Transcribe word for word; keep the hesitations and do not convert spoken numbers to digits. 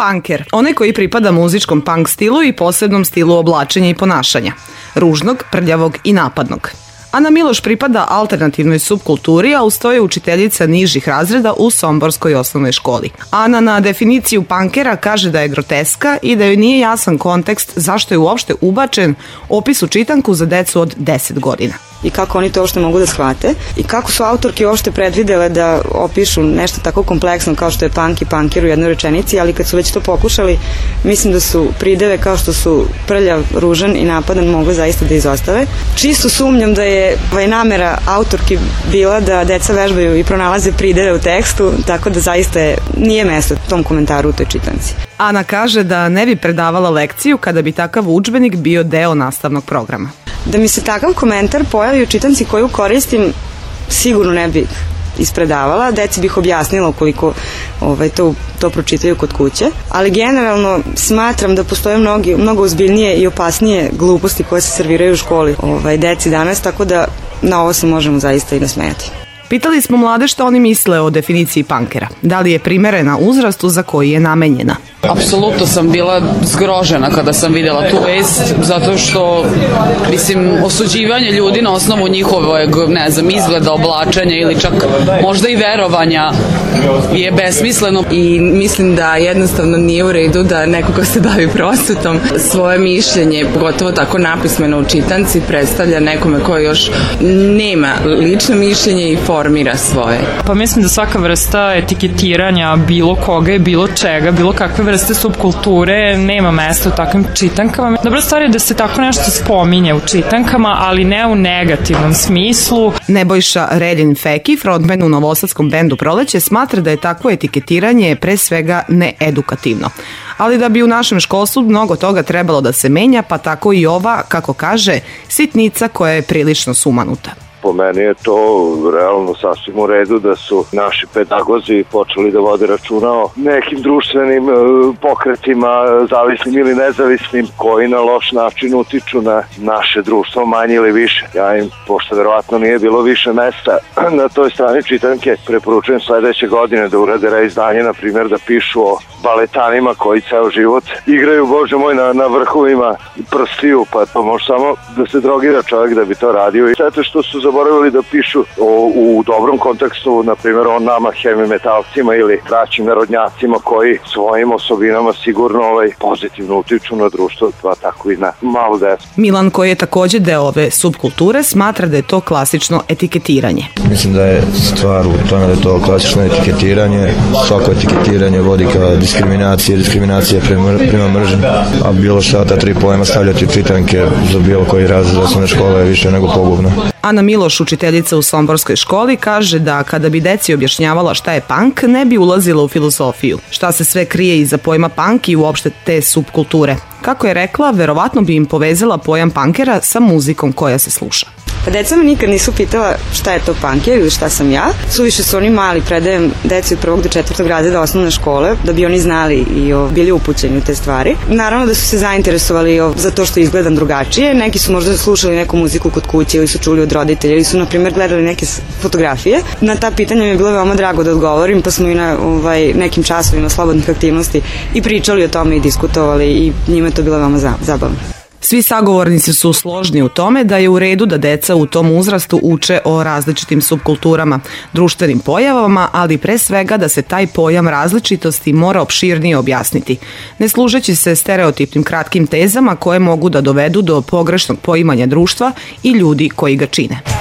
Punker, onaj koji pripada muzičkom punk stilu i posebnom stilu oblačenja i ponašanja. Ružnog, prljavog i napadnog. Ana Miloš pripada alternativnoj subkulturi, a uz to je učiteljica nižih razreda u Somborskoj osnovnoj školi. Ana na definiciju punkera kaže da je groteska i da joj nije jasan kontekst zašto je uopšte ubačen opis u čitanku za decu od deset godina. I kako oni to uopšte mogu da shvate i kako su autorke uopšte predvidele da opišu nešto tako kompleksno kao što je punk i punker u jednoj rečenici, ali kad su već to pokušali, mislim da su prideve kao što su prljav, ružan i napadan mogli zaista da izostave. Čisto sumnjam da je ovaj namera autorki bila da deca vežbaju i pronalaze prideve u tekstu, tako da zaista je, nije mesto tom komentaru u toj čitanci. Ana kaže da ne bi predavala lekciju kada bi takav udžbenik bio deo nastavnog programa. Da mi se takav komentar pojavi u čitanci koju koristim, sigurno ne bih ispredavala, deci bih objasnila ukoliko ovaj, to, to pročitaju kod kuće, ali generalno smatram da postoje mnogi, mnogo ozbiljnije i opasnije gluposti koje se serviraju u školi ovaj, deci danas, tako da na ovo se možemo zaista i nasmejati. Pitali smo mlade što oni misle o definiciji punkera. Da li je primerena uzrastu za koji je namenjena? Apsolutno sam bila zgrožena kada sam vidjela tu vest, zato što, mislim, osuđivanje ljudi na osnovu njihovog, ne znam, izgleda, oblačenja ili čak možda i verovanja je besmisleno i mislim da jednostavno nije u redu da neko ko se bavi prosvetom svoje mišljenje, pogotovo tako napismeno u čitanci, predstavlja nekome ko još nema lično mišljenje i formira svoje. Pa mislim da svaka vrsta etiketiranja bilo koga i bilo čega, bilo kakve vrste subkulture nema mesta u takvim čitankama. Dobra stvar je da se tako nešto spominje u čitankama, ali ne u negativnom smislu. Nebojša Reljin-Feki, frontman u novosadskom bendu Proleće, smatra da je takvo etiketiranje pre svega needukativno. Ali da bi u našem školstvu mnogo toga trebalo da se menja, pa tako i ova, kako kaže, sitnica koja je prilično sumanuta. Po meni je to realno sasvim u redu da su naši pedagozi počeli da vode računa o nekim društvenim pokretima, zavisnim ili nezavisnim, koji na loš način utiču na naše društvo manje ili više. Ja im, pošto verovatno nije bilo više mesta na toj strani čitanke, preporučujem sledeće godine da urade reizdanje, na primjer da pišu o baletanima koji ceo život igraju, bože moj, na, na vrhovima prstiju, pa to može samo da se drogira čovjek da bi to radio. I sve što su zaboravili da pišu o, u dobrom kontekstu, na primjer o nama heavy metalcima ili braćim narodnjacima koji svojim osobinama sigurno ovaj, pozitivno utiču na društvo, pa tako i na malu decu. Milan, koji je takođe deo ove subkulture, smatra da je to klasično etiketiranje. Mislim da je stvar u tome da je to klasično etiketiranje. Svako etiketiranje vodi ka diskriminacije, diskriminacija prema, prema mržnji, a bilo šta ta tri pojma stavljati u čitanke za bilo koji razred osnovne škole je više nego pogubno. Ana Miloš, učiteljica u Somborskoj školi, kaže da kada bi deci objašnjavala šta je punk, ne bi ulazila u filozofiju. Šta se sve krije iza pojma punk i uopšte te subkulture. Kako je rekla, verovatno bi im povezala pojam punkera sa muzikom koja se sluša. Pa deca me nikad nisu pitala šta je to punker ili šta sam ja. Suviše su oni mali, predajem deci od prvog do četvrtog razreda osnovne škole, da bi oni znali i o, bili upućeni u te stvari. Naravno da su se zainteresovali o, za to što izgledam drugačije. Neki su možda slušali neku muziku kod kuće ili su čuli od roditelja ili su, na primjer, gledali neke fotografije. Na ta pitanja mi je bilo veoma drago da odgovorim, pa smo i na ovaj, nekim časovima slobodnih aktivnosti i pričali o tome i diskutovali i njima je to bilo veoma zabavno. Svi sagovornici su složni u tome da je u redu da deca u tom uzrastu uče o različitim subkulturama, društvenim pojavama, ali pre svega da se taj pojam različitosti mora opširnije objasniti, ne služeći se stereotipnim kratkim tezama koje mogu da dovedu do pogrešnog poimanja društva i ljudi koji ga čine.